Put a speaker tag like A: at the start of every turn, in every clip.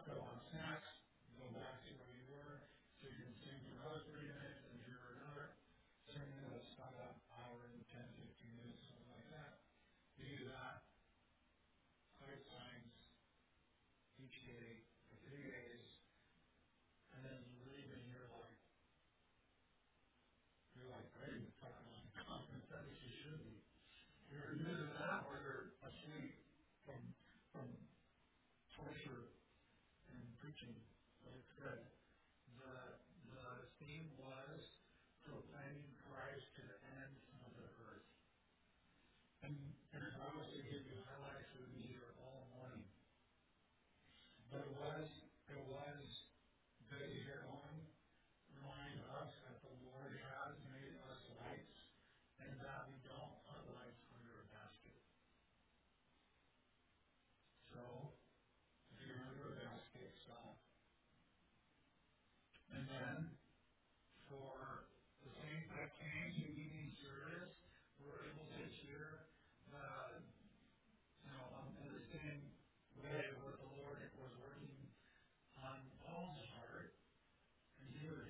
A: talk about snacks, go back to where you were, so you can sing for another 30 minutes and hear another sermon that's about an hour and 10, 15 minutes, something like that. You do that 5 times each day for 3 days, and then you leave and you're like, ready to talk about the conference. That's what you should be. You're either that or you're asleep from torture and preaching. But it's good. The theme was proclaiming Christ to the ends of the earth. And if I was to give you highlights, it would be here all morning. But it was good to hear on. Remind us that the Lord has made us lights and that we don't put lights under a basket. So, if you're under a basket, stop. And then, for the saints that came to evening service, were able to hear in the same way what the Lord was working on Paul's heart. And he was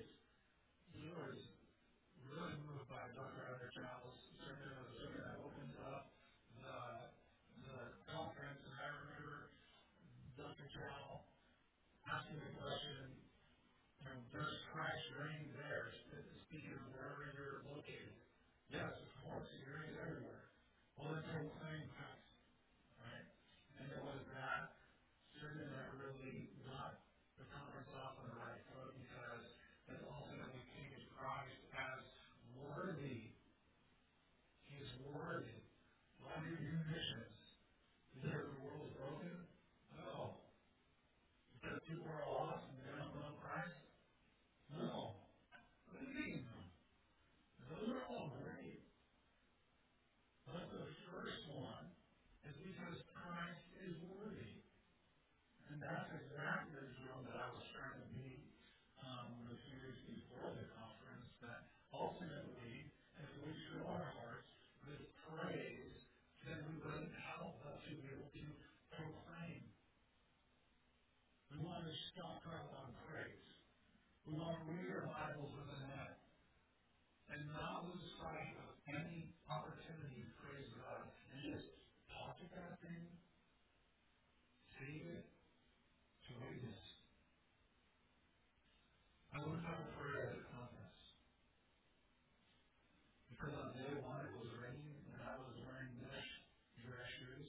A: really moved by Dr. Underchild's sermon. It was a sermon that opens up the conference. And I remember Dr. Child asking the question, does Christ reign there? Speaking of wherever you're located. Yes, of course, he reigns everywhere. Well, then proclaim Christ, right? And it was that sermon that really got the conference off on the right foot because it ultimately painted Christ as worthy. He is worthy. Why do you do missions? Because the world is broken? No. Because people are lost and they don't know Christ? No. What do you mean? Those are all great. But the first one is because Christ is worthy. And that's exactly the drum that I was trying to beat the series before the conference, that ultimately, if we fill our hearts with praise, then we wouldn't help but to be able to proclaim. We want to stock up on praise. We want to read our Bibles with a net and not lose sight of any opportunity to praise God and just talk at that thing, save it to witness. I wouldn't have a prayer at the conference because on day one it was raining and I was wearing dress shoes.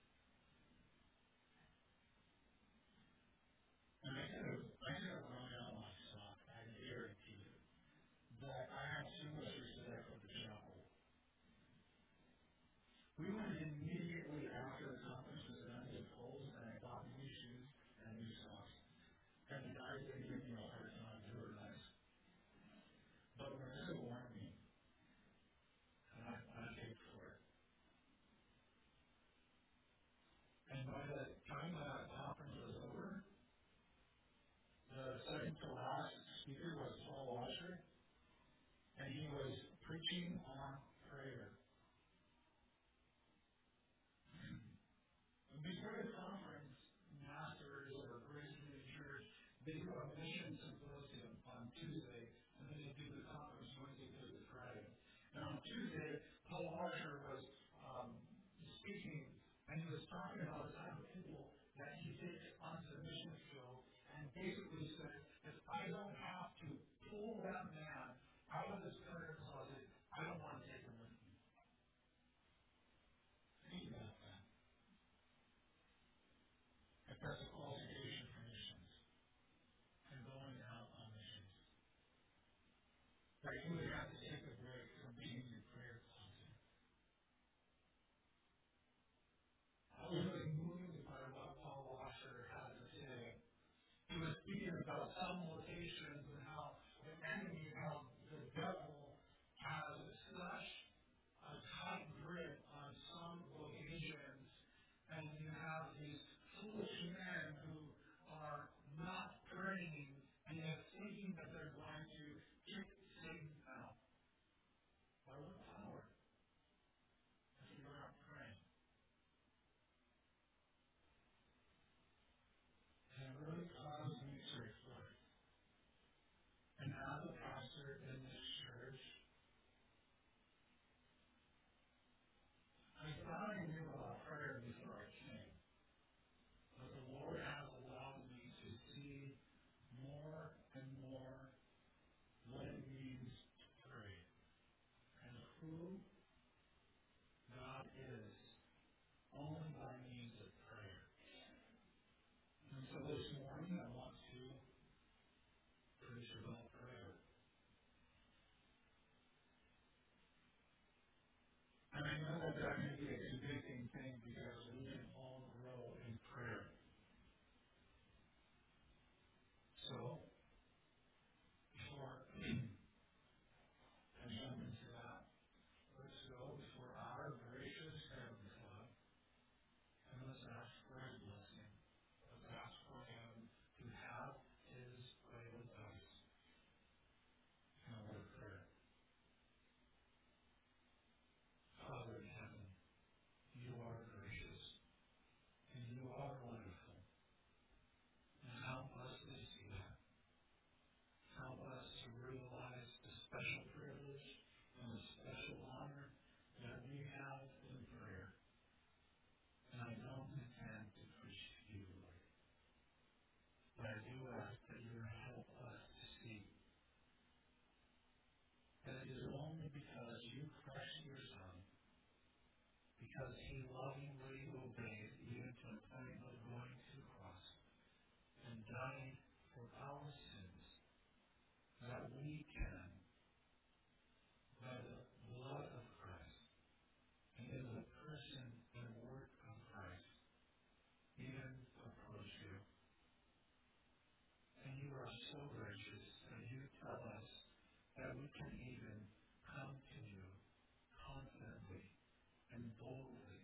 A: And I could have run out my sock, I guarantee you. But I have too much respect for the chapel. We went immediately after the conference was done to Kohl's and I bought new shoes and new socks. And the guys didn't give me a hard time, they were nice. But Marissa warned me, and I paid for it. And by the time that conference was over, the second to last speaker was Paul Washer, and he was preaching on prayer. Before the conference, masters or grace in the church, they do a mission symposium on Tuesday, and then they do the conference Wednesday, Thursday, Friday. And on Tuesday, Paul Washer was speaking, and he was talking about the type of people that he takes onto the mission field, and basically said, if I don't have to pull that man out of his prayer closet, I don't want to take him with me. Think about that. If that's a qualification for missions and going out on missions. Like you would have to take a break from being in your prayer closet. I was really moved by what Paul Washer had to say. He was speaking about some locations and how the enemy, how the devil has such a tight grip on some locations, and you have these foolish men who are not praying and yet thinking that they're going to kick Satan out. By what power? If you're not praying. And it really So this morning I want to preach about prayer. And I know that may be a convicting thing because we can all grow in prayer. So, before I jump into that, let's go before our gracious Heavenly Father and let's ask for His blessing. Let's ask for Him to have His way with us. And a word of prayer. Father in heaven, you are gracious and you are wonderful. And help us to see that. Help us to realize the special privilege and the special honor that we have in prayer. And I don't intend to preach to you, Lord. But I do ask that you help us to see that it is only because you crushed your Son, because He lovingly obeyed even to the point of going to the cross and dying for our sins, that we can, by the blood of Christ, and in the person and work of Christ, even approach you. And you are so gracious that you tell us that we can even come to you confidently and boldly.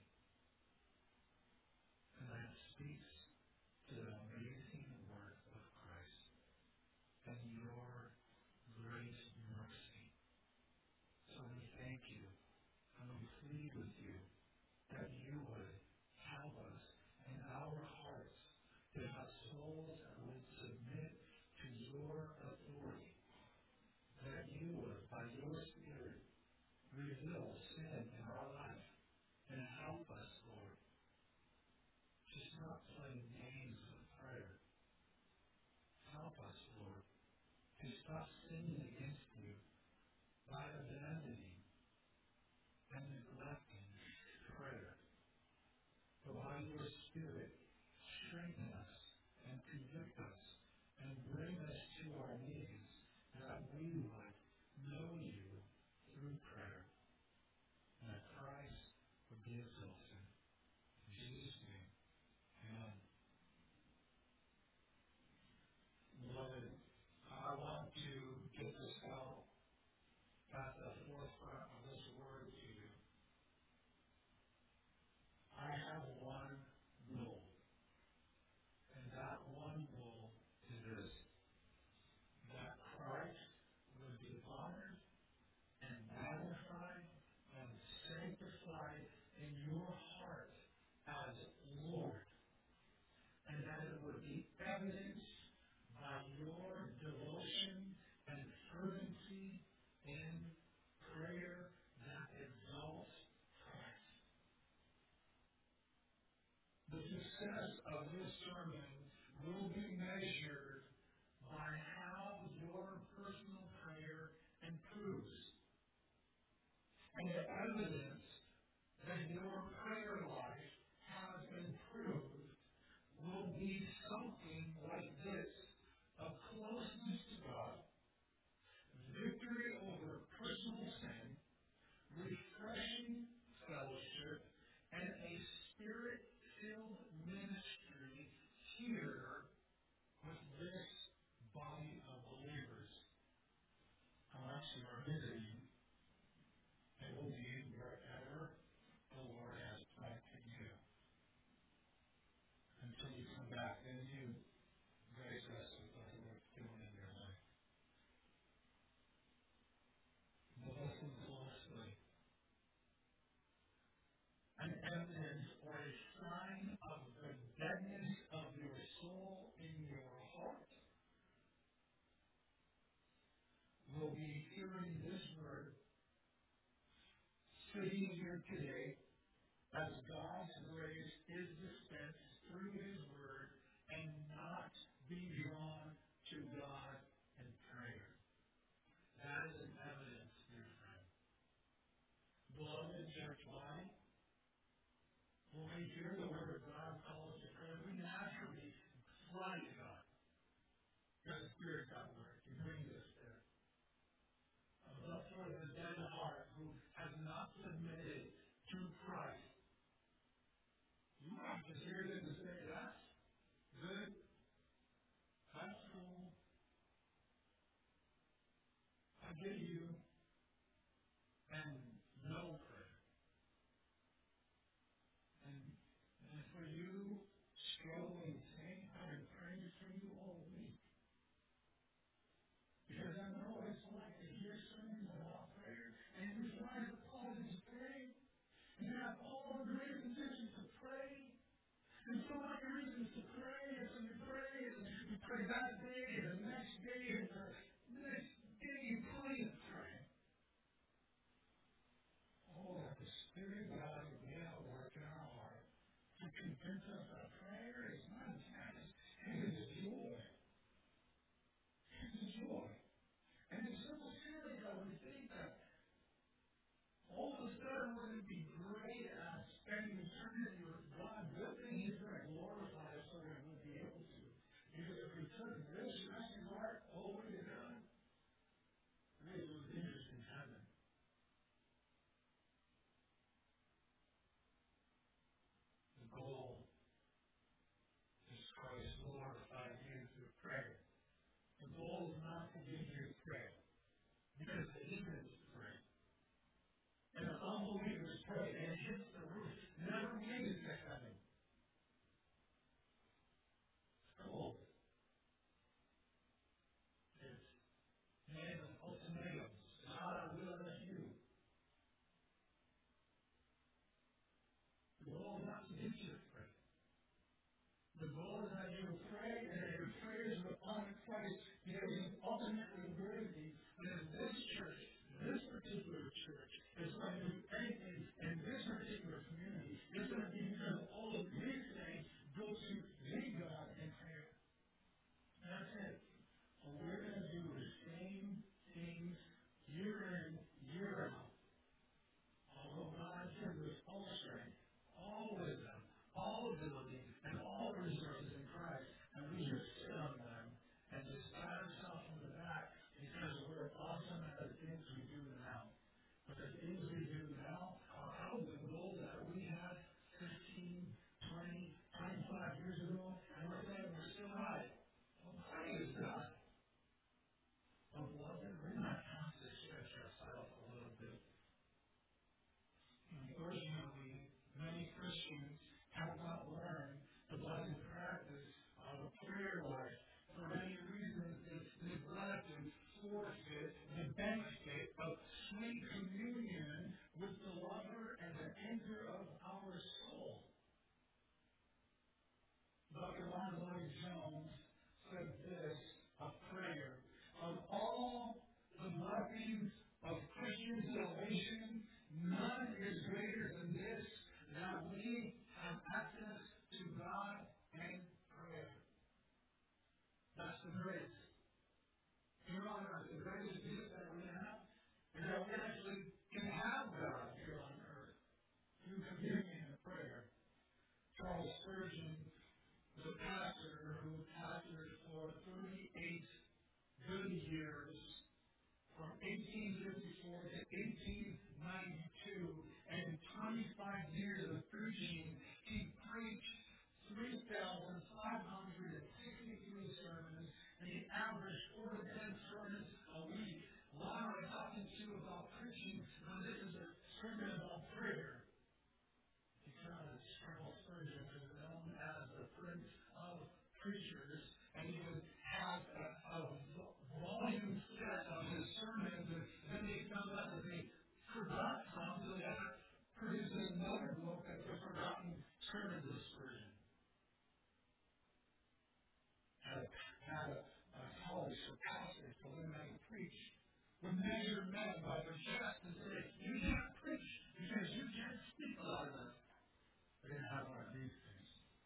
A: And that speaks to the amazing work of Christ and your great mercy. So we thank you and we plead with you that you would help us in our hearts to have souls that would submit to your authority, that you would, by your Spirit, reveal sin in our life and help us, Lord, to stop playing games with prayer. Help us, Lord, to stop sinning against you by abandoning and neglecting prayer. But by your Spirit, strengthen us and convict us and bring us to our knees that we would know you through prayer and that Christ would be exalted. In Jesus' name, amen. Beloved, I want to get this out at the forefront of this word to you. I have one goal, and that one goal is this: that Christ would be honored and magnified and sanctified in your heart as Lord, and that it would be evidenced by your devotion and fervency in prayer that exalts Christ. The success of this sermon will be measured by how your personal prayer improves. And the evidence that your prayer life has improved will be something like this: of closeness to God, victory over personal sin, refreshing fellowship, and a Spirit-filled ministry here with this body of believers. Unless you are visiting, it will be wherever the Lord has planted you. Until you come back, then you grace us with what the Lord's doing in your life. But listen closely. An evidence or a sign of the deadness of your soul in your heart will be hearing this word, sitting here today, as God's grace is dispensed through His word, and not be drawn to God in prayer. That is an evidence, dear friend. Beloved church body, when we hear the word of God call us to prayer, we naturally fly get you and no prayer. And for you struggling, saying, I've been praying for you all week. Because I know what it's like to hear sermons about prayer, and you find the cause to pray. You have all the great intentions to pray. There's so many reasons to pray, and so you pray that day, and the next day, and the next day you pray and pray. Oh, that the Spirit of God would be at work in our heart to convince us that prayer is not a task, it is joy. It's joy. And it's so silly that we think that all of a sudden we're going to be great at spending eternity with God. Good thing He's going to glorify us so that we'll be able to. Because if we took this resting heart all the way to God, we would lose interest in heaven. The goal is Christ glorify you through prayer. The goal is not to get you to pray. Because the heathens pray. And the unbelievers pray. And it hits the roof. Never made it to heaven. It's cold. It's man of ultimatums. God, I will let you. The goal is not to get you to pray. The goal is that you pray and that your prayers will honor Christ because He's ultimately worthy. And as this church, this particular church, is going to do anything in this particular community, it's going to be because all of these things go to the God in prayer. That's it. What we're going to do the same things year in, year out. Although God gives us all strength, all wisdom, all ability, and all resources in Christ, and we just sit on them and just pat ourselves on the back because we're awesome at the things we do now. But the things we do now are out of the goal that we had 15, 20, 25 years ago, and we're saying we're still right. Well, praise God. But beloved, we might have to stretch ourselves a little bit. Unfortunately, many Christians have not learned the blessed practice of a prayer life. For many reasons, they neglect and forfeit the benefit of sweet communion with the lover and the anchor of our soul. Dr. Martin Lloyd-Jones said this of prayer: of all the blessings of Christian salvation, none is greater than this, that we have access to God in prayer. That's the grace. Here on earth, the greatest gift that we have is that we actually can have God here on earth through communion and prayer. Charles Spurgeon was a pastor who pastored for 38 good years, from 1854 to 1892, and in 25 years of preaching, he preached 3,563 sermons, and he averaged 4 to 10 sermons a week. Why am I talking to you about preaching when this is a sermon about prayer? Because Charles Spurgeon is known as the Prince of Preachers, and he would have a volume set of his sermons, and then they found out that they forgot some, so they had to produce another book of the forgotten sermons of Spurgeon. Had a college for pastors to learn how to preach. Would measure men by their chest and say, you can't preach because you can't speak loud enough. They didn't have one of these things.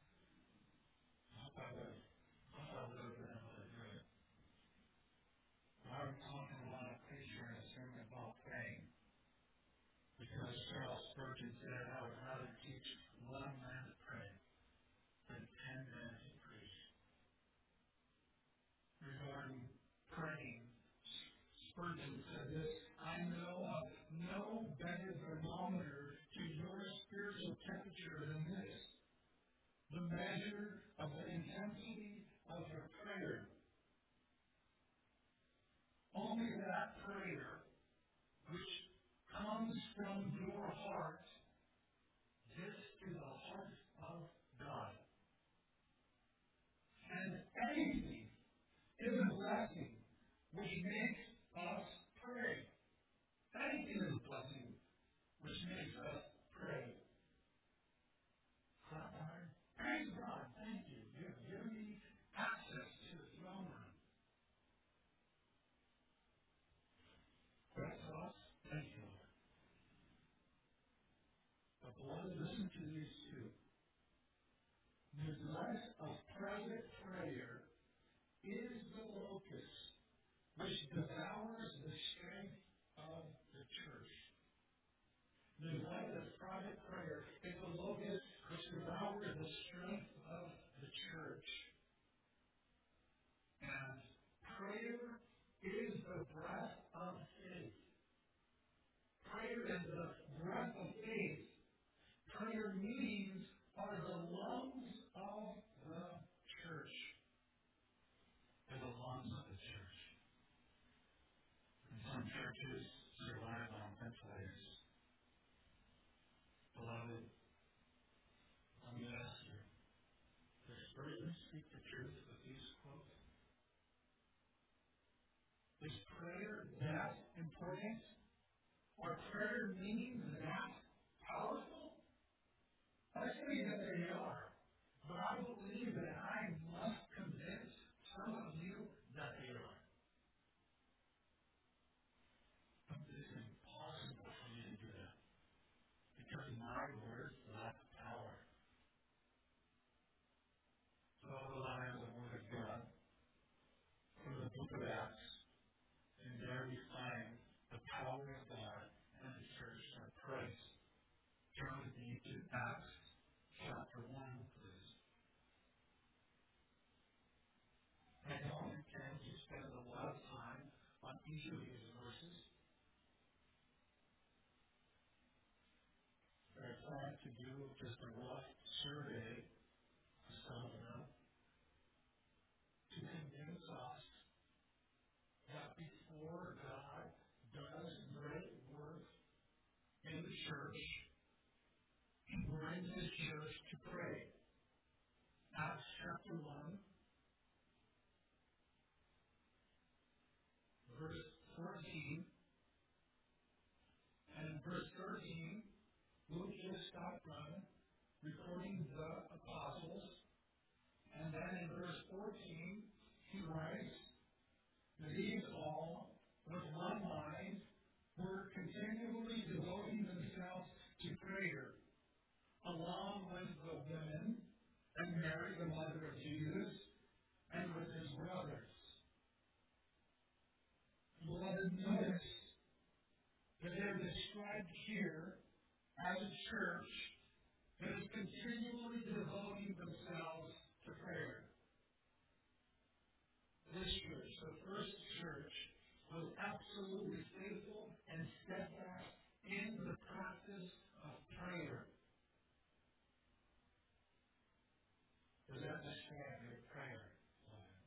A: I thought that was really good. I'm talking about a preacher in a sermon about praying. Because Charles Spurgeon said, I would rather teach one man to pray than 10 men to preach. Regarding praying, Spurgeon said this: I know of no better thermometer to your spiritual temperature than this, the measure of the intensity of your prayer. Only that prayer which comes from your heart, this is the heart of God. And anything is a blessing which makes us pray. Anything is a blessing which makes us pray. Praise God. Thank you. You have given me access to the throne room. That's us. Thank you, Lord. But beloved, listen to these two. Neglect of private prayer is the locust which devours the strength of the church. Neglect of private prayer is the locust which devours the strength of the church. And prayer is the breath of faith. Prayer is the breath of faith. Prayer meetings are the lungs of the church. They're the lungs of the church. And some churches survive on ventilators. Beloved, let me ask you, does Spurgeon speak the truth with these quotes? Is prayer that important? Are prayer meetings that powerful? I say that they are. But I believe that I must convince some of you that they are. But it is impossible for me to do that. Because my words lack power. So I rely on the Word of God from the book of Acts. And there we find the power of God and the church that prays. Turn with me to Acts chapter 1, please. I don't intend to spend a lot of time on each of these verses. I plan to do just a rough survey of some of them to convince us that before God does great work in the church, He brings His church to pray. Acts chapter 1, verse 14, and in verse 13, Luke just got done recording the apostles, and then in verse 14, he writes, these all, with one mind, were continually devoting themselves to prayer, along with the women, and Mary, the mother of Jesus, and with his brothers. Beloved, notice that they're described here as a church that is continually devoting themselves to prayer. This church, the first church, was absolutely faithful and steadfast in the practice of prayer. Does that describe your prayer life?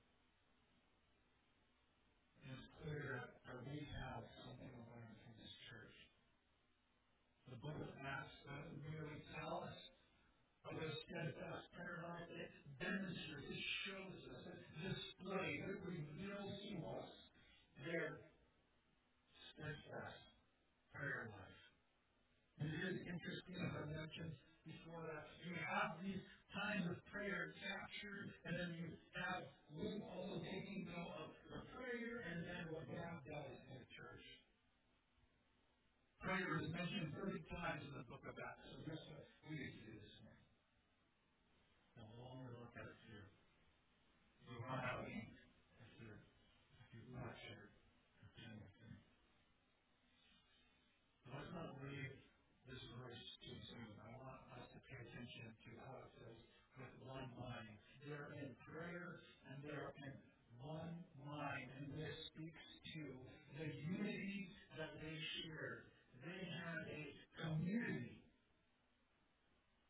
A: And it's clear that we have something to learn from this church. The book of Acts doesn't merely tell us of a steadfast prayer life. It demonstrates, it shows us, it displays, it reveals to us their steadfast prayer life. And it is interesting, as I mentioned before, that you have these times of prayer captured, and then you have Luke also taking note of the prayer and then what God does in the church. Prayer is mentioned 30 times in the book of Acts. So guess what we need to do this morning? No longer look at fear. You run out of ink if you've not shared your pen with me. But let's not leave this verse too soon. I want us to pay attention to how it says, with one mind. They're in prayer and they're in one mind. And this speaks to the unity that they shared. They had a community.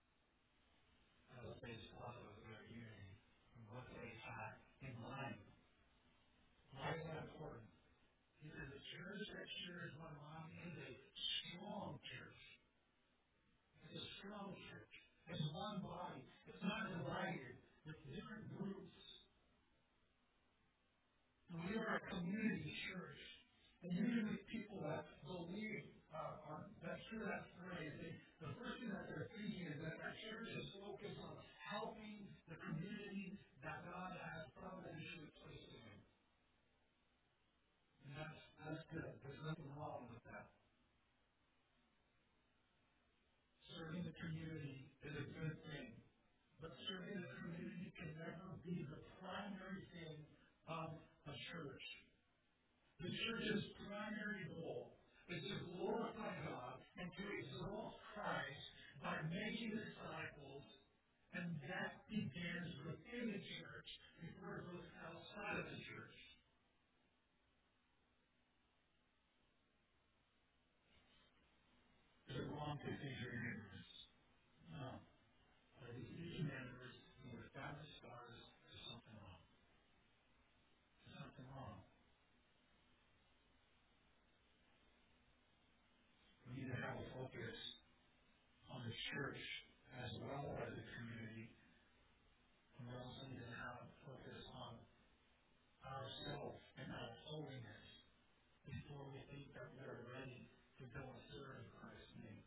A: church that shares one mind is a strong church. It's a strong church. It's one body. It's not divided with different groups. And we are a community church. And usually people that believe that hear that phrase, the first thing that they're thinking is that our church is focused on helping the community that God has providentially placed in. And that's good. There's nothing wrong with that. Serving the community is a good thing. But serving the community can never be the primary thing of a church. The church's primary goal is to glorify God and to exalt Christ by making disciples, and that begins within the church before it goes outside of the church. Is it wrong to feed your neighbors? No. But if you feed your neighbors and your family stars, there's something wrong. There's something wrong. We need to have a focus on the church as well as the community. And we also need to have a focus on ourselves and our holiness before we think that we are ready to go and serve Christ's name.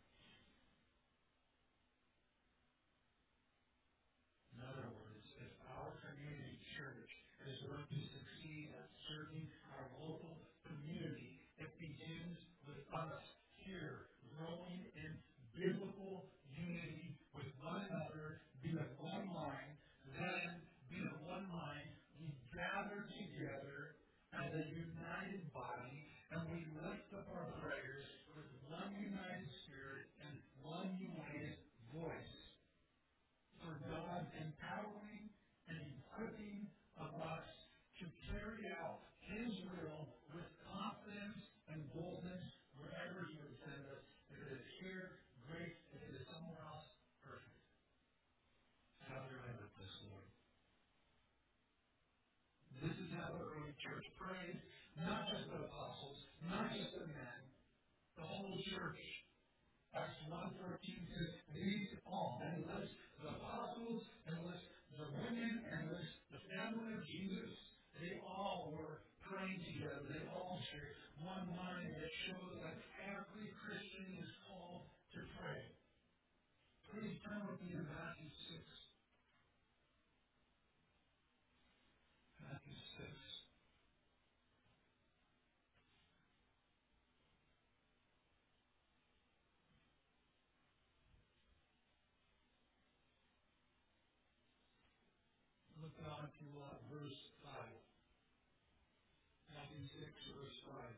A: In other words, if our community church is going to succeed at serving our local community, it begins with us here, growing in biblical unity with one another, being of one mind. Then, being of one mind, we gather together as a united body, and we lift up our prayers with one united spirit and one united voice. For God's empowering and equipping of us to carry out His will with confidence and boldness wherever He would send us. If it is here, great. If it is somewhere else, perfect. Have your way with this, Lord. This is how the early church prayed. Not just the apostles, not just the men, the whole church. Acts 1:14 says, these all, and lists the apostles, and lists the women, and lists the family of Jesus. They all were praying together. They all shared one mind that shows that every Christian is called to pray. Please turn with me to Matthew 6. Matthew 6. Look down to verse 5. Matthew 6, verse 5.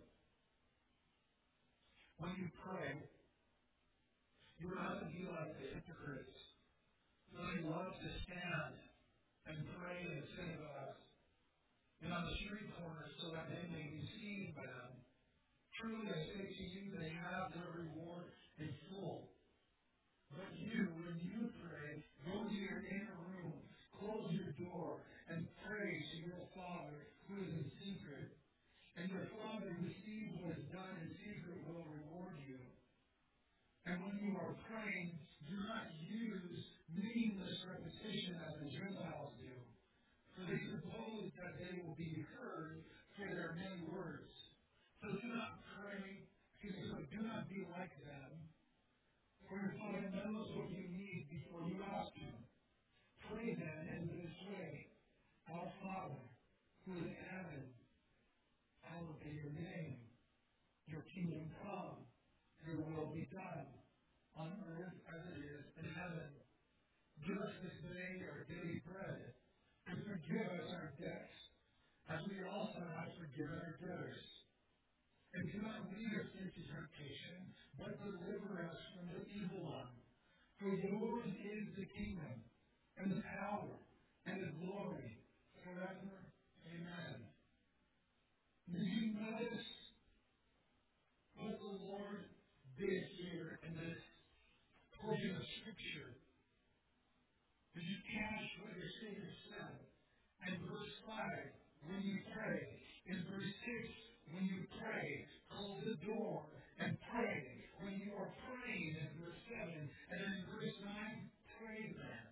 A: When you pray, you are not to be like the hypocrites. They love to stand and pray in the synagogues and on the street corners so that they may be seen by them. Truly I say to you, they have their reward in full. But you, when you pray, go to your inner room, close your door, and pray to your Father who is in secret. And your Father who sees what is done in secret will reward you. And when you are praying, do not use meaningless repetition as the Gentiles do, for they suppose that they will be heard for their many words. So do not do not be like them, for your Father knows what you need before you ask Him. Pray then in this way: Our Father, who is in heaven, hallowed be your name. Your kingdom come. Your will be done, on earth as it is in heaven. Give us this day our daily bread, and forgive us our debts, as we also have forgiven our debtors. And do not lead us into temptation, but deliver us from the evil one. For yours is the kingdom, and the power, and the glory, forever. Amen. Did you notice what the Lord did here in this portion of Scripture? Did you catch what your Savior said? In verse 5, when you pray. In verse 6, when you pray, close the door and pray. When you are praying in verse 7, and then in verse 9, pray then.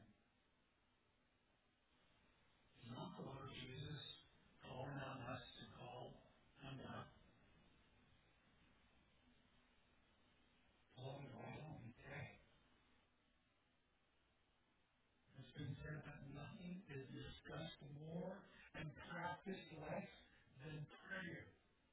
A: It's not the Lord Jesus calling on us to call on God. Beloved, why don't we pray? It's been said that nothing is discussed more and practiced less than prayer.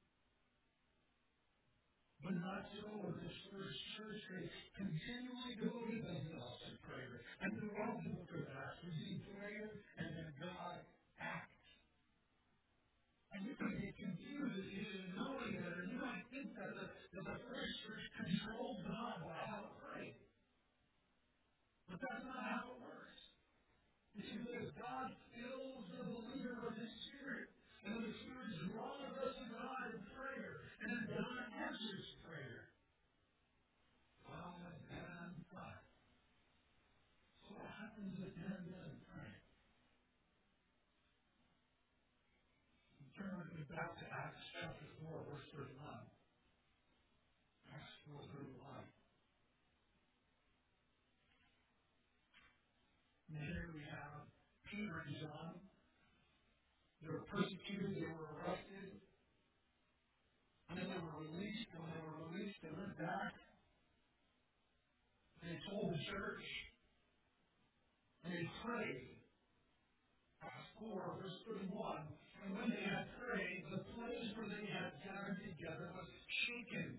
A: But not so with this first church. They continually devoted themselves to prayer. And throughout the book of Acts, we see prayer and then God acts. And you can get confused if you didn't know any better. You might think that the first church controlled God by how to pray. But that's not how it works. You see, because God fills the believer with His Spirit. And the Spirit draws us to God in prayer. And then God answers prayer. God and God. So what happens if man doesn't pray? Turn with me back to Acts chapter 4, verse 31. Acts 4:31. And here we have Peter and John. They were persecuted, they were arrested, and then they were released. And when they were released, they went back. And they told the church, and they prayed. Acts 4, verse 31. And when they had prayed, the place where they had gathered together was shaken.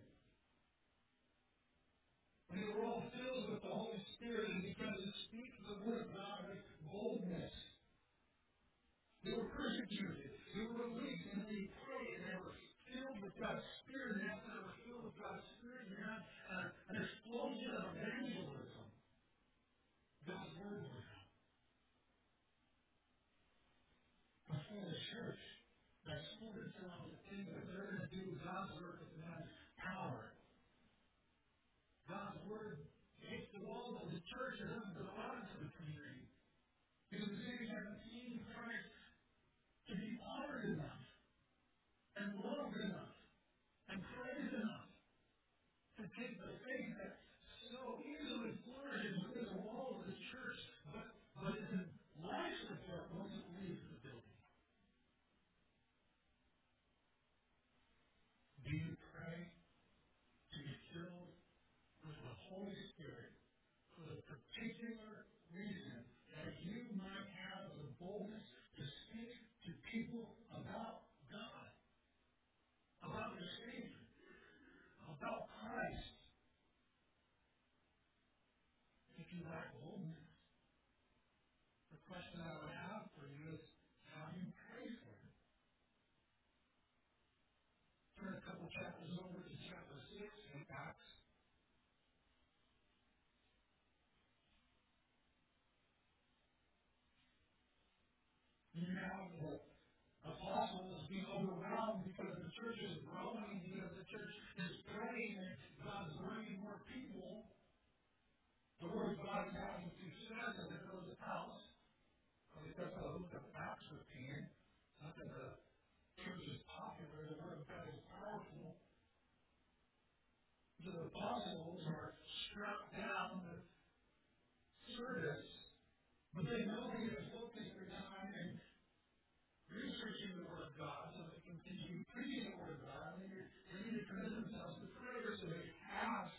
A: And they were all filled with the Holy Spirit and began to speak the word of God with boldness. They were persecuted. They were released, and they prayed, and they were filled with God's Spirit. And after they were filled with God's Spirit, they had an explosion of evangelism. God's word went out. Before the church, that schooled itself to think that they're going to do God's work with man's power. God's word hits the walls of the church and doesn't go out into the community. Because the cities haven't seen Christ to be honored enough, and loved enough, and praised enough to take the faith that so easily flourishes within the walls of the church, but is in life support once it leaves the building. Do you pray to be filled with the Holy Spirit for the particular reason that you might have the boldness to speak to people about God, about the Savior, about Christ? If you lack boldness, the question I would have for you is how do you pray for it? Turn a couple chapters over to chapter 6 in Acts. You have the apostles being overwhelmed because the church is growing, because the church is praying, and God's bringing more people. The word of God is having success as it goes out. At least that's how the book of Acts was seen. Not that the church is popular, the word of God is powerful. The apostles are struck down with service, but they know they need to focus their time in researching the Word of God so they can continue preaching the Word of God. They need to commit themselves to prayer, so they ask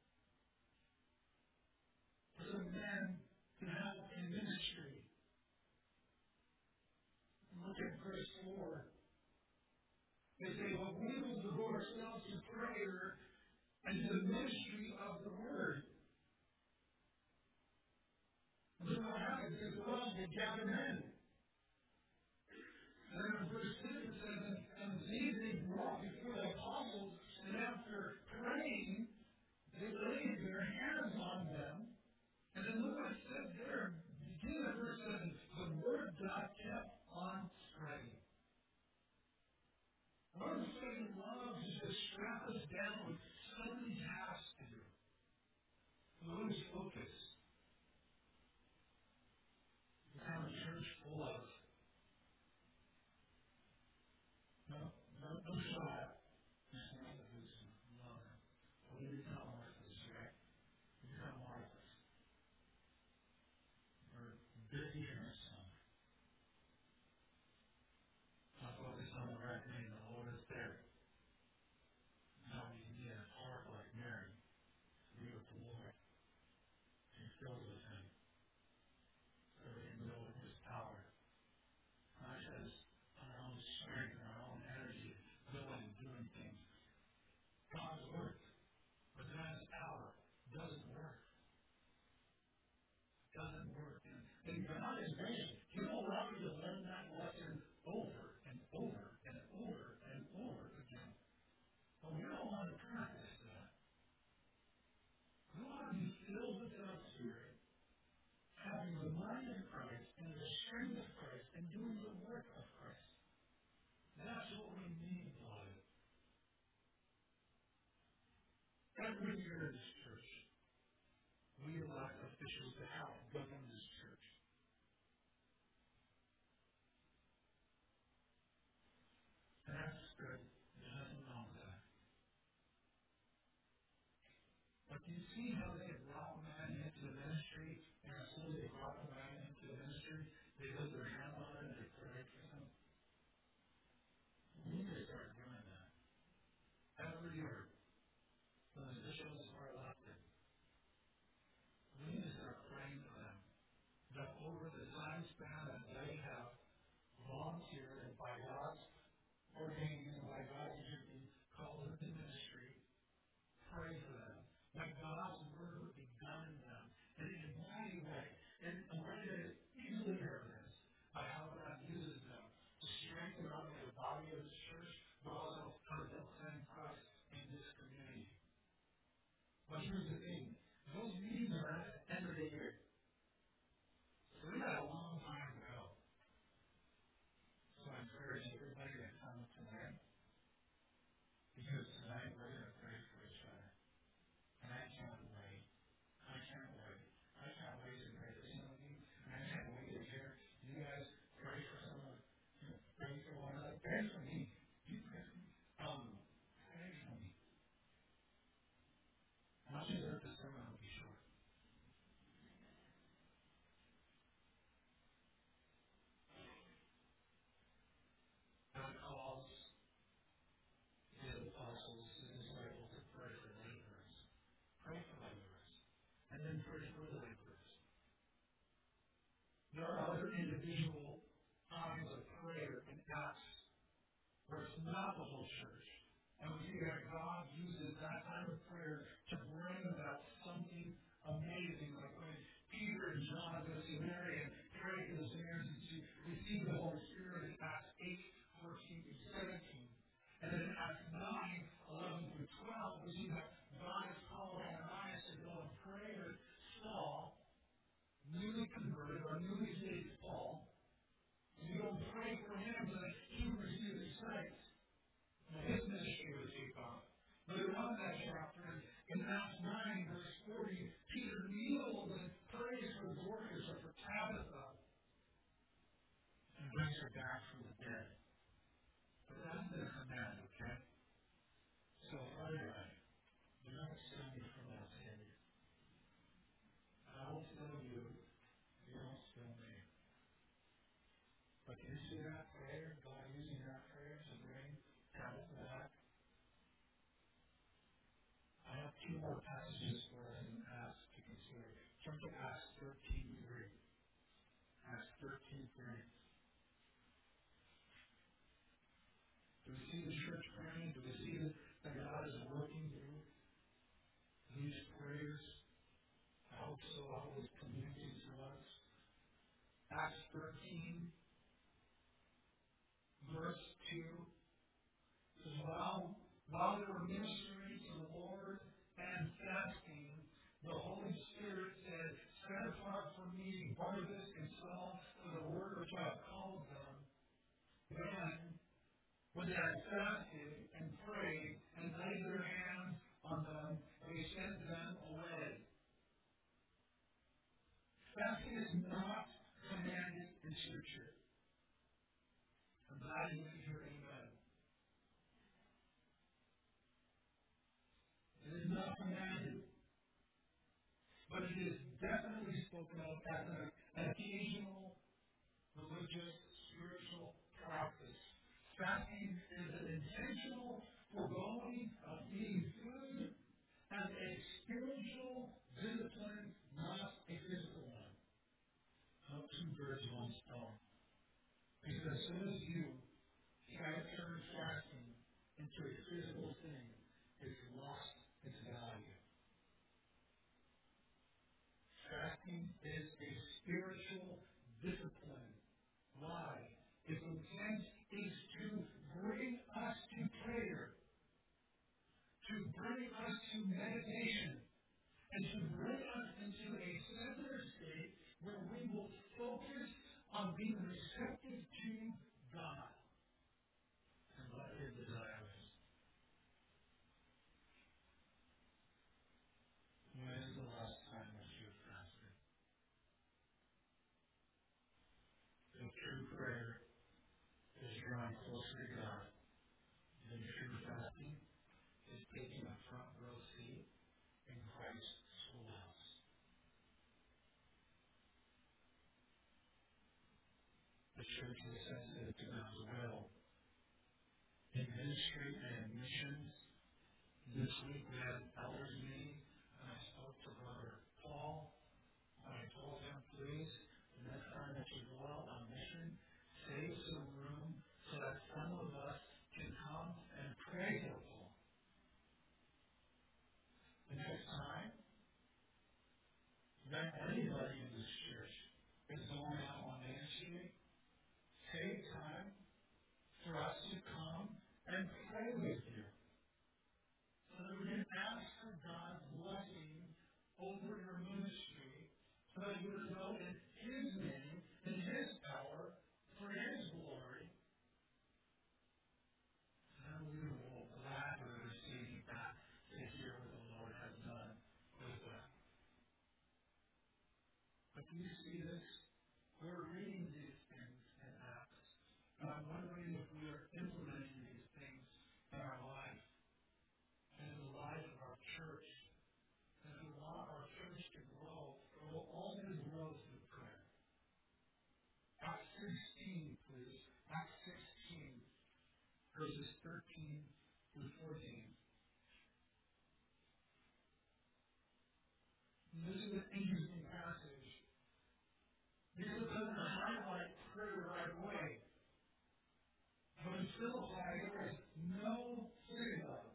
A: for some men to help in ministry. Look at verse 4. They say, well, we will devote ourselves to prayer and to the ministry of the Word. And then what happens is, well, they gather men. And then in verse 6 it says, and these they brought before the apostles, and after praying, they laid their hands on them. And then look what it says there, beginning of verse 7, the word God kept on spreading. One of the Satan loves is to strap us down with so many tasks to do. Lose focus. We have a church full of no shot. every year in this church, we elect officials to help govern this church. And that's good. There's nothing wrong with that. But do you see how they brought man into the ministry? And as soon as they brought the man into the ministry, they laid their hand on it and they prayed for him. We need to start doing that. Every year, when the officials are elected, we need to start praying for them. That over the time span that they have volunteered and by God's ordaining and by God's giving called into ministry, pray for them. That God's word would be done in them. And in a mighty way. And a way that is easily evidenced by how God uses them to strengthen not only the body of the church, but also how to send Christ in this community. But here's the thing. Those meetings are at the end of the year. So we got a long time to go. So I encourage everybody to come tonight. Because tonight we're going to pray for each other. And I can't wait. I can't wait. I can't wait to pray for some of you. And I can't wait to hear you guys pray for someone. Pray for one another. Pray for me. You pray for me. Pray for me. Not just that the sermon will be short. God calls his apostles, his disciples to pray for laborers. Pray for laborers. And then pray for the laborers. There are other individual times of prayer and Acts where it's not the whole church. And we see that God uses that time of prayer to bring about something amazing, like when Peter and John go to Samaria and pray for the Samaritans to receive the Holy Spirit in Acts 8, 14 through 17. And then in Acts 9, 11 through 12, we see that God has called Ananias to go and pray with Saul, newly converted or newly saved Paul. And you don't pray for him so that he would receive his sight. His ministry would take off. Later on in that chapter, in Acts 9, verse 40, Peter kneels and prays for Dorcas or for Tabitha and brings her back from the dead. But that's the command, okay? So, Father, do not steal me from that sin. I won't steal you. You don't steal me. But can you see that prayer? God using that prayer to bring Tabitha back? I have two more passages for us in Acts to consider. Turn to Acts 13:3. Acts 13:3. Do we see the church praying? Do we see that God is working through these prayers? I hope so. I hope it's communicating to us. Acts 13, verse 2 says, while they were ministering to the Lord and fasting, the Holy Spirit said, set apart for me Barnabas and Saul for the work which I have called them. Then, when they had fasted and prayed and laid their hands on them, they sent them away. Fasting is not commanded in Scripture. I'm glad you can hear amen. It is not commanded. But it is definitely spoken of as an occasional religious, spiritual practice. Fasting is an intentional foregoing of eating food and a spiritual discipline, not a physical one. No two birds, one stone. Because as soon as you try to turn fasting into a physical thing, it's lost its value. Fasting is a spiritual discipline. Why? Its intent is to bring us to prayer, to bring us to meditation, and to bring us into a centered state where we will focus on being receptive to God and what His desire is. closer to God. And true fasting is taking a front row seat in Christ's schoolhouse. The church is sensitive to God's will. In ministry and missions, this week we had an elders meeting, and I spoke to Brother Paul, and I told him, please, the next time that you go out on mission, save some room so that some of us can come and pray for Paul. The next time that anybody in this church is going out on ministry, take time for us to come and pray with you. So that we can ask for God's blessing over your ministry, so that you would know in His name, in His power, for His glory, then we will gladly receive that to hear what the Lord has done with us. But do you see this? We're reading these things in Acts, and I'm wondering if we are implementing these things in our life, and in the life of our church. And if we want our church to grow, it will only grow through prayer. Acts 16, please. Acts 16, verses 13 through 14. And this is an interesting passage, because it doesn't highlight prayer right away. But in Philippi, there was no synagogue.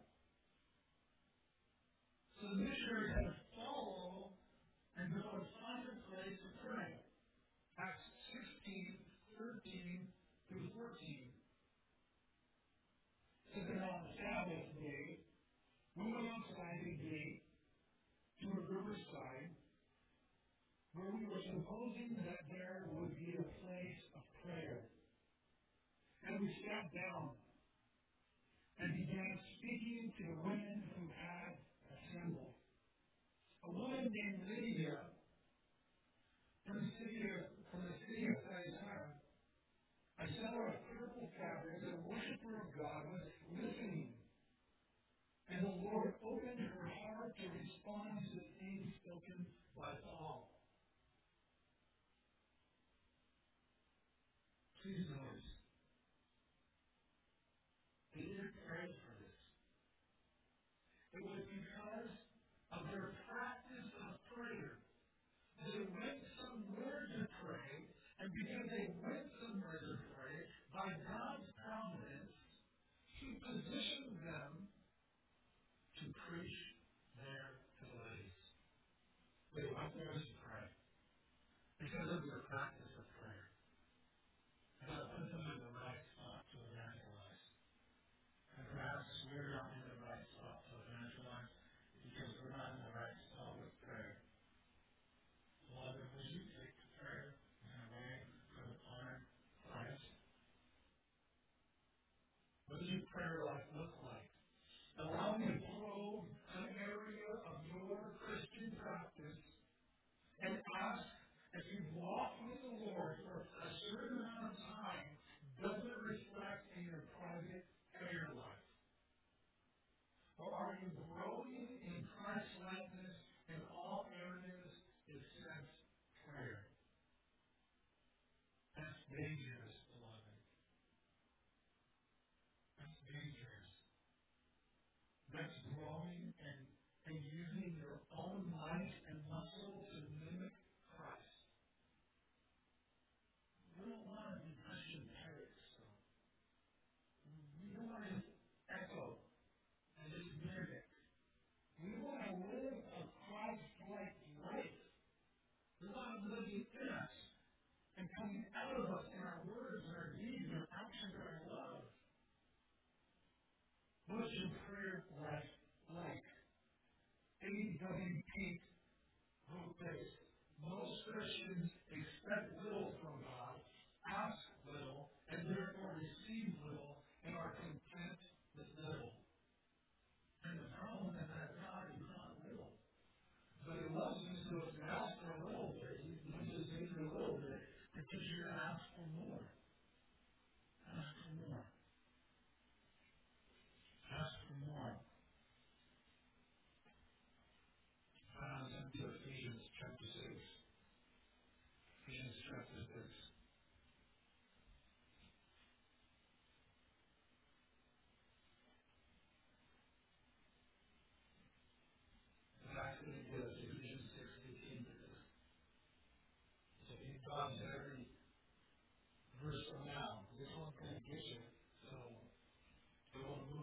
A: So the missionaries had to follow and go and find a place to pray. Acts 16, 13 through 14. So then on the Sabbath day, we went outside the gate to a riverside where we were supposing that there would be a place of prayer. And we sat down and began speaking to the women who had assembled. A woman named Lydia from the city of Thyatira, a seller of purple fabric, a worshiper of God, was listening. And the Lord opened her heart to respond to the things spoken by Paul. Please notice, they didn't pray for this. It was because of their practice of prayer. They went somewhere to pray, and because they went somewhere to pray, by God's providence, He positioned them to preach there to the ladies. They went there to pray because of their practice of prayer. God put them in the right spot to evangelize. And perhaps we're not in the right spot to evangelize because we're not in the right spot with prayer. Beloved, would you take to prayer in a way that would honor Christ? What does your prayer life look like? Allow me to probe an area of your Christian practice and ask, if you've walked with the Lord for a certain amount of time, does it reflect in your private prayer life? Or are you growing in Christ's likeness in all areas except prayer? That's dangerous, beloved. That's dangerous. That's growing and using your own might and muscle to mimic Christ. We don't want to be Christian parrots, though. We don't want to echo and just mimic. We want to live a Christ-like life. We want to live in us and coming out of us in our words, and our deeds, and our actions, and our love. What's your prayer life like? A.W. Pink wrote this: most Christians expect little from God, ask little, and therefore receive little, and are content with little. And the problem is that God is not little. But He loves you, so if you ask for a little bit, He just gives you a little bit to teach you to ask for more. Ask for more.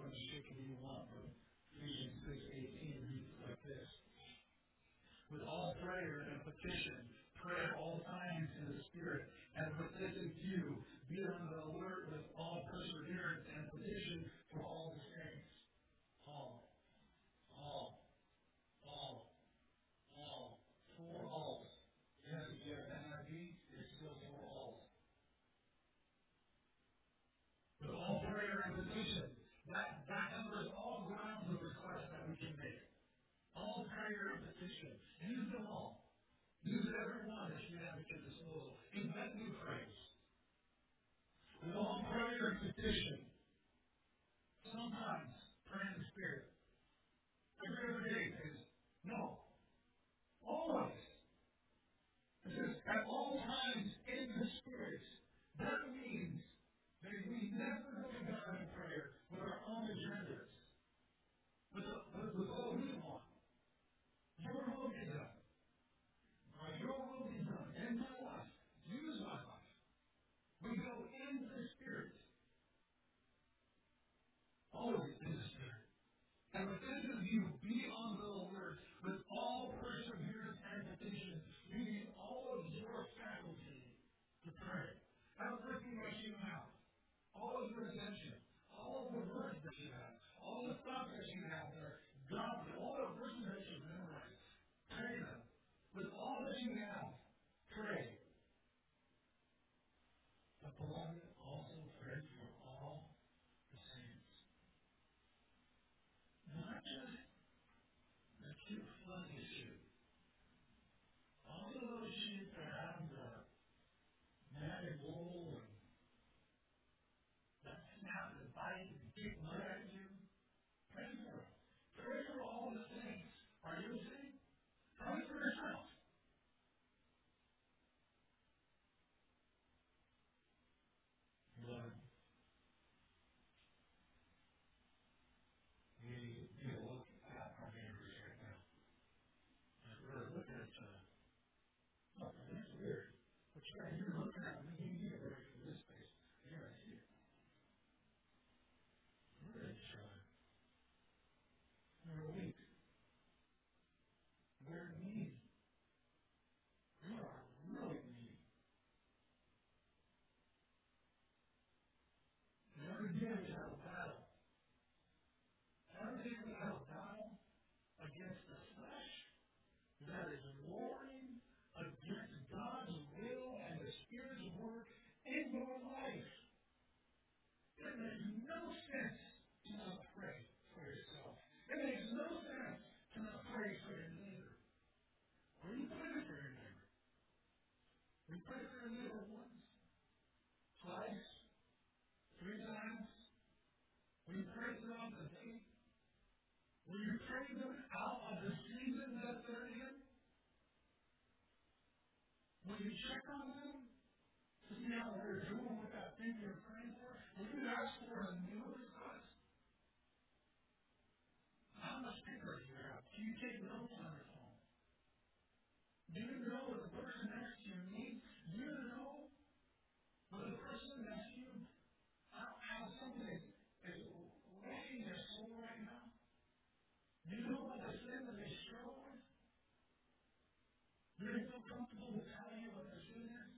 A: much shaking you want. Ephesians 6:18 reads like this. With all prayer and petition, pray at all times in the Spirit, and with this in view, be on the alert with all perseverance and petition for all the saints. All. For all. Yes, if you have NIV, it's still for all. With all prayer and petition, that covers all grounds of request that we can make. All prayer and petition. Use them all. Use every one that you have at your disposal. Invent new praise. With all prayer and petition. Sometimes pray in the Spirit. Every other day says, no. Always. It says, at all times in the Spirit. That means that we never go to God in prayer with our own agendas. With what we want. Your will be done. Your will be done in my life. Use my life. We go in the Spirit. Always in the Spirit. And with this of you, be on the alert with all perseverance and petition, using all of your faculty to pray. Everything that you have, all of your attention, all of the words that you have, all the thoughts that you have there, God, all the verses that you've memorized, pray them. With all that you have, pray. But beloved, also pray for all the saints. Not just the cute, fuzzy sheep. All of those sheep that have the matted wool and that snap and bite and kick mud at you, pray for them. Pray for all the saints. Are you a saint? Pray for yourself. Lord, we need to look at our neighbors right now. And we're looking at something that's weird. But you're looking at me, you need to break from this space. You're right here. We're at each other. We're weak. We're needy. We are really needy. And every day we have a battle. Every day we have a battle against the flesh that is warring against God's will and the Spirit's work in your life. It makes no sense to not pray for yourself. It makes no sense to not pray for your neighbor. Or you pray for your neighbor. We pray for your neighbor once, twice, 3 times. Will you pray for them today? Will you pray them out of the season that they're in? Will you check on them to see how they're doing with that thing you're praying for? Will you ask for a new request? How much paper do you have? Do you take notes on your phone? Do you know what the person next to you needs? Do you know what the person next to you, how something is wrecking their soul right now? Do you know what the sin that they struggle with? Do they feel comfortable to tell you what their sin is?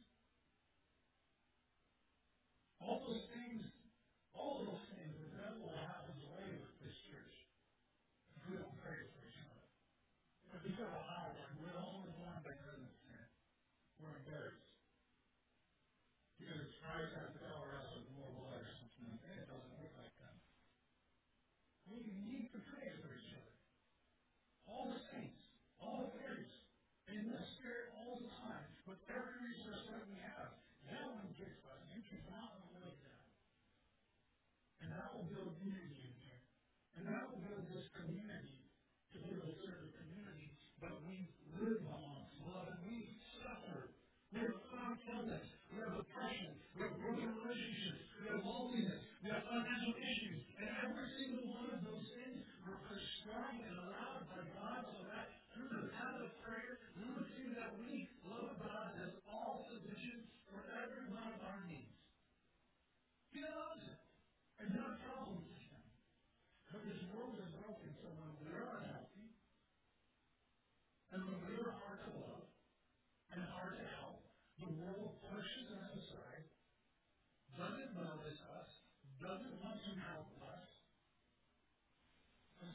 A: All those things, the devil will have his way with this church if we don't pray for each other. But because of how we're the only one that doesn't sin. We're embarrassed. Because Christ has to cover us with more blood or something like that. It doesn't work like that. We need to pray for each other. All the saints, all the prayers, in the Spirit all the time, with every resource that we have. That one gets us. You cannot avoid that. And that will build unity in here. And that will build this community to be able to serve the community. But we live amongst love and we suffer. We have chronic illness. We have depression. We have broken relationships. We have loneliness. We have financial issues. And every single one of those things were prescribed and allowed by God so that through the path of prayer, we would see that we love God as all sufficient for every one of our needs. He loves it. And not problems with him.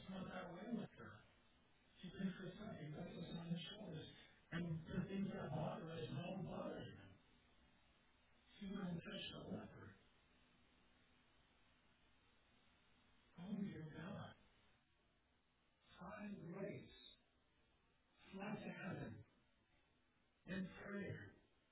A: It's not that way with her. She takes us up and puts us on the shoulders. And the things that bother us don't bother him. She wouldn't touch the leper. Only your God. Find grace. Fly to heaven. In prayer.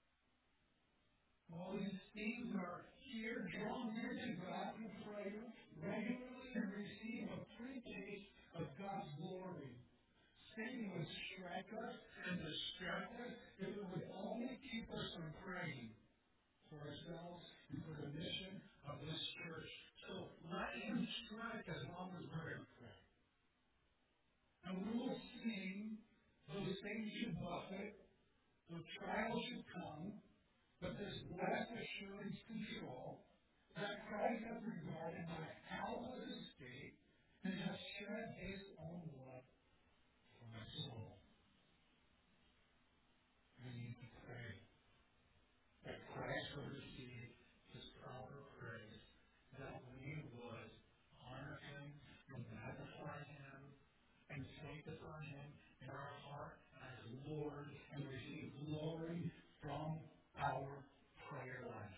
A: All these things are here, drawn near to God in prayer, regularly and receive a pre-taste of God's glory. Satan would strike us and distract us if it would only keep us from praying for ourselves and for the mission of this church. So let him strike as long as we're in prayer. And we will sing, those things should buffet, those trials should come, but this blessed assurance control that Christ has regarded my helpless estate and has shed his own blood for my soul. We need to pray that Christ will receive his proper praise, that we would honor him and magnify him and sanctify him in our heart as Lord and receive glory from our prayer life.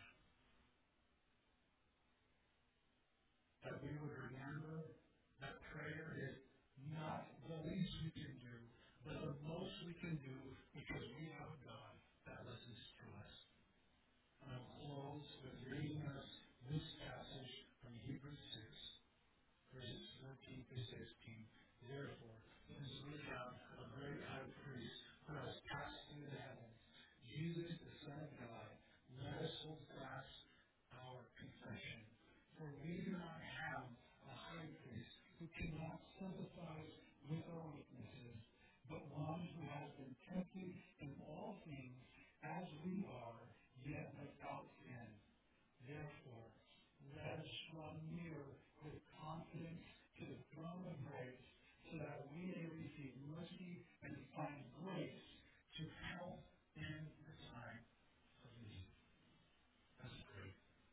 A: That we would remember that prayer is not the least we can do, but the most we can do because we have a God that listens to us. And I'll close with reading us this passage from Hebrews 6, verses 14 to 16. Therefore, since we have a great high priest who has passed through the heavens, Jesus, the Son of God, let us hold fast our confession. For we do not have a high priest who cannot sympathize with our weaknesses, but one who has been tempted in all things as we are, yet without sin. Therefore, let us draw near with confidence to the throne of grace, so that we may receive mercy and find grace to help in the time of need. Let's pray.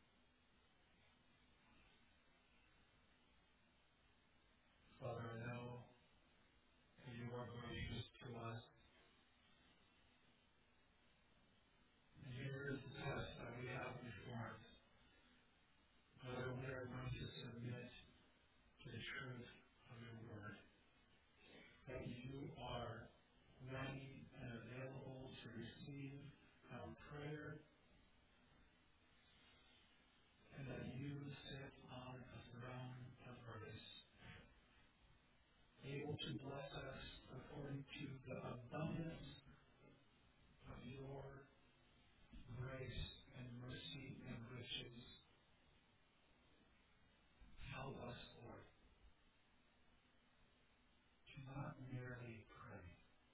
A: Father, I know that you are gracious to us. And here is the test that we have before us. Whether we are going to submit to the truth of your word. That you are ready and available to receive our prayer. And that you sit on a throne of grace, able to bless us according to the abundance of your grace and mercy and riches. Help us, Lord, to not merely pray,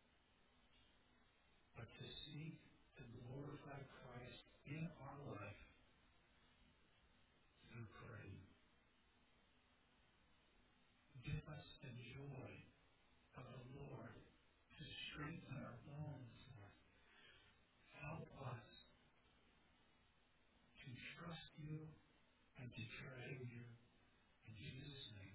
A: but to seek to glorify Christ in our life through praying. Give us the joy of the Lord to strengthen our bones, Lord. Help us to trust you and to treasure you. In Jesus' name.